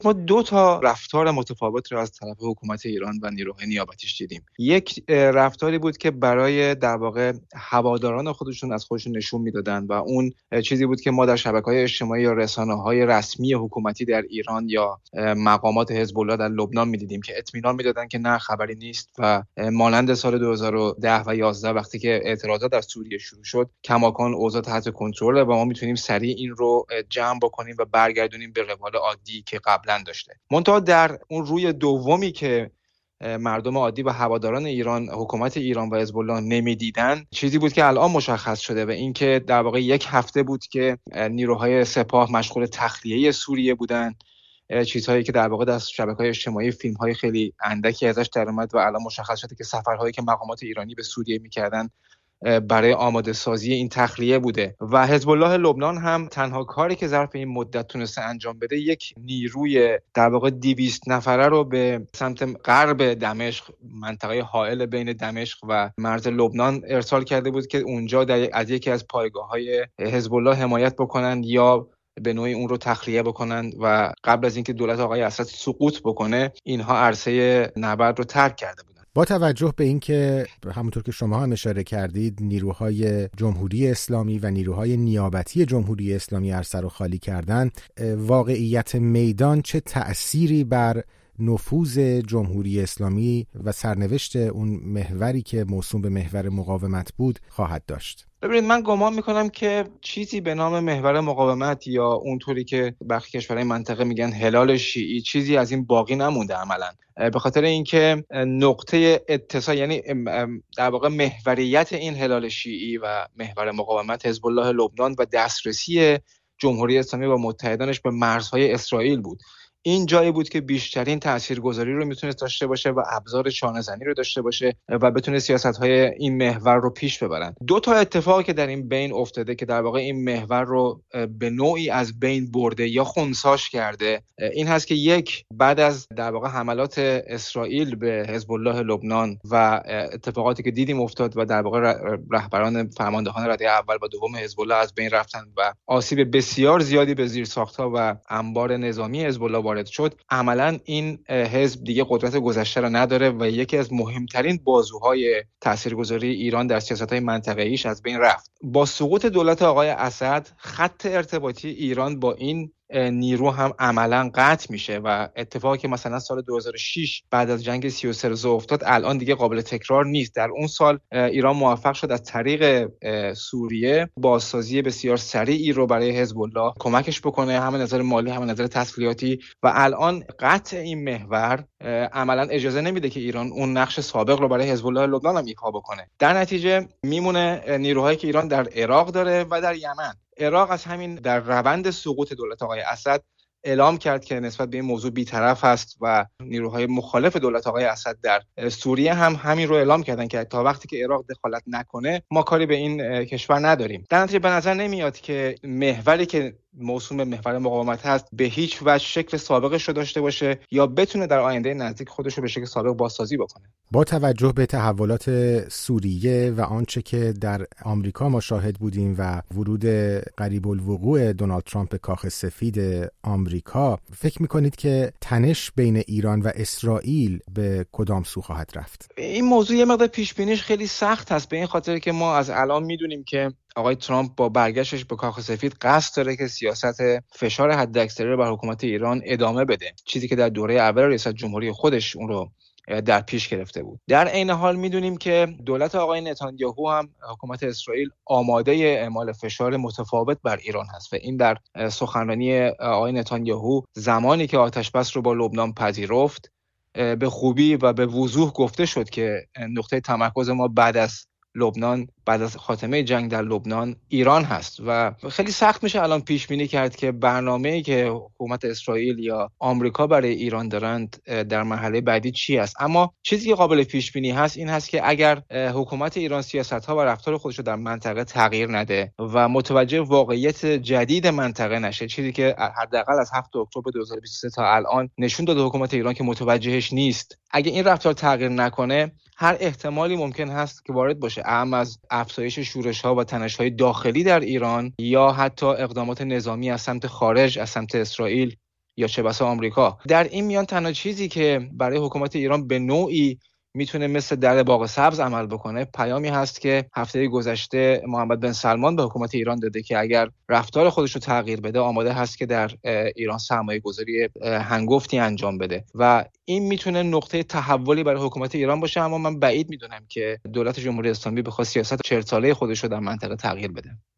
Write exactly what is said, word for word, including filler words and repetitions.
ما دو تا رفتار متفاوت رو از طرف حکومت ایران و نیروهای نیابتیش دیدیم. یک رفتاری بود که برای در واقع هواداران خودشون از خودشون نشون میدادن و اون چیزی بود که ما در شبکه‌های اجتماعی یا رسانه‌های رسمی حکومتی در ایران یا مقامات حزب الله در لبنان می‌دیدیم که اطمینان میدادن که نه خبری نیست و مانند سال دو هزار و ده و یازده وقتی که اعتراضات در سوریه شروع شد کماکان اوضاع تحت کنترل و ما میتونیم سریع این رو جمع بکنیم و برگردونیم به روال عادی که قبلا داشته. منتها در اون روی دومی که مردم عادی و هواداران ایران حکومت ایران و حزب الله نمیدیدن چیزی بود که الان مشخص شده و این که در واقع یک هفته بود که نیروهای سپاه مشغول تخلیه سوریه بودن، چیزهایی که در واقع در شبکه‌های اجتماعی فیلم‌های خیلی اندکی ازش در اومد و الان مشخص شده که سفرهایی که مقامات ایرانی به سوریه می‌کردن برای آماده سازی این تخلیه بوده و حزب الله لبنان هم تنها کاری که ظرف این مدت تونسته انجام بده یک نیروی در واقع دویست نفره رو به سمت غرب دمشق، منطقه حائل بین دمشق و مرز لبنان ارسال کرده بود که اونجا در از یکی از پایگاه‌های حزب الله حمایت بکنن یا به نوعی اون رو تخلیه بکنن و قبل از اینکه دولت آقای اسد سقوط بکنه اینها عرصه نبرد رو ترک کرده بودن. با توجه به اینکه همونطور که شما هم اشاره کردید نیروهای جمهوری اسلامی و نیروهای نیابتی جمهوری اسلامی عرصه رو خالی کردن، واقعیت میدان چه تأثیری بر نفوذ جمهوری اسلامی و سرنوشت اون محوری که موسوم به محور مقاومت بود خواهد داشت؟ ببینید من گمان میکنم که چیزی به نام محور مقاومت یا اونطوری که برخی کشورهای منطقه میگن هلال شیعی چیزی از این باقی نمونده عملاً، به خاطر اینکه نقطه اتصال یعنی در واقع محوریت این هلال شیعی و محور مقاومت حزب الله لبنان و دسترسی جمهوری اسلامی و متحدانش به مرزهای اسرائیل بود. این جایی بود که بیشترین تاثیرگذاری رو میتونه داشته باشه و ابزار شانه‌زنی رو داشته باشه و بتونه سیاست‌های این محور رو پیش ببرن. دو تا اتفاقی که در این بین افتاده که در واقع این محور رو به نوعی از بین برده یا خنثیش کرده این هست که یک، بعد از در واقع حملات اسرائیل به حزب الله لبنان و اتفاقاتی که دیدیم افتاد و در واقع رهبران فرماندهان رده اول و دوم حزب الله از بین رفتن و آسیب بسیار زیادی به زیرساخت‌ها و انبار نظامی حزب الله وارد شد، عملاً این حزب دیگه قدرت گذشته را نداره و یکی از مهمترین بازوهای تاثیرگذاری ایران در سیاست‌های منطقه‌ایش از بین رفت. با سقوط دولت آقای اسد خط ارتباطی ایران با این نیرو هم عملاً قطع میشه و اتفاقی که مثلا سال دو هزار و شش بعد از جنگ سی و سه روزه افتاد الان دیگه قابل تکرار نیست. در اون سال ایران موفق شد از طریق سوریه بازسازی بسیار سریعی رو برای حزب الله کمکش بکنه، هم نظر مالی هم نظر تسلیحاتی، و الان قطع این محور عملاً اجازه نمیده که ایران اون نقش سابق رو برای حزب الله لبنان هم ایفا بکنه. در نتیجه میمونه نیروهایی که ایران در عراق داره و در یمن. عراق از همین در روند سقوط دولت آقای اسد اعلام کرد که نسبت به این موضوع بی‌طرف است و نیروهای مخالف دولت آقای اسد در سوریه هم همین رو اعلام کردن که تا وقتی که عراق دخالت نکنه ما کاری به این کشور نداریم. در نتیجه به نظر نمیاد که محوری که موسوم به محور مقاومت هست به هیچ وجه شکل سابقش رو داشته باشه یا بتونه در آینده نزدیک خودش رو به شکل سابق بازسازی بکنه. با توجه به تحولات سوریه و آنچه که در آمریکا ما شاهد بودیم و ورود قریب الوقوع دونالد ترامپ به کاخ سفید آمریکا، فکر می‌کنید که تنش بین ایران و اسرائیل به کدام سو خواهد رفت؟ این موضوع یه مقدار پیش بینیش خیلی سخت هست، به این خاطر که ما از الان میدونیم که آقای ترامپ با برگشتش به کاخ سفید قصد داره که سیاست فشار حداکثری رو بر حکومت ایران ادامه بده، چیزی که در دوره اول ریاست جمهوری خودش اون رو در پیش گرفته بود. در عین حال میدونیم که دولت آقای نتانیاهو هم حکومت اسرائیل آماده اعمال فشار متفاوت بر ایران هست و این در سخنرانی آقای نتانیاهو زمانی که آتش بس رو با لبنان پذیرفت به خوبی و به وضوح گفته شد که نقطه تمرکز ما بعد از لبنان، بعد از خاتمه جنگ در لبنان، ایران هست و خیلی سخت میشه الان پیش بینی کرد که برنامه‌ای که حکومت اسرائیل یا آمریکا برای ایران دارند در مرحله بعدی چی است. اما چیزی که قابل پیش بینی هست این هست که اگر حکومت ایران سیاست‌ها و رفتار خودش رو در منطقه تغییر نده و متوجه واقعیت جدید منطقه نشه، چیزی که حداقل از هفتم اکتبر دو هزار و بیست و سه تا الان نشون داده حکومت ایران که متوجهش نیست، اگه این رفتار تغییر نکنه هر احتمالی ممکن هست که وارد باشه، اهم از افزایش شورش‌ها و تنش‌های داخلی در ایران یا حتی اقدامات نظامی از سمت خارج، از سمت اسرائیل یا چه بسا آمریکا. در این میان تنها چیزی که برای حکومت ایران به نوعی میتونه مثل در باغ سبز عمل بکنه پیامی هست که هفته گذشته محمد بن سلمان به حکومت ایران داده که اگر رفتار خودش رو تغییر بده آماده هست که در ایران سرمایه گذاری هنگفتی انجام بده و این میتونه نقطه تحولی برای حکومت ایران باشه. اما من بعید میدونم که دولت جمهوری اسلامی بخواد سیاست چهل ساله خودش رو در منطقه تغییر بده.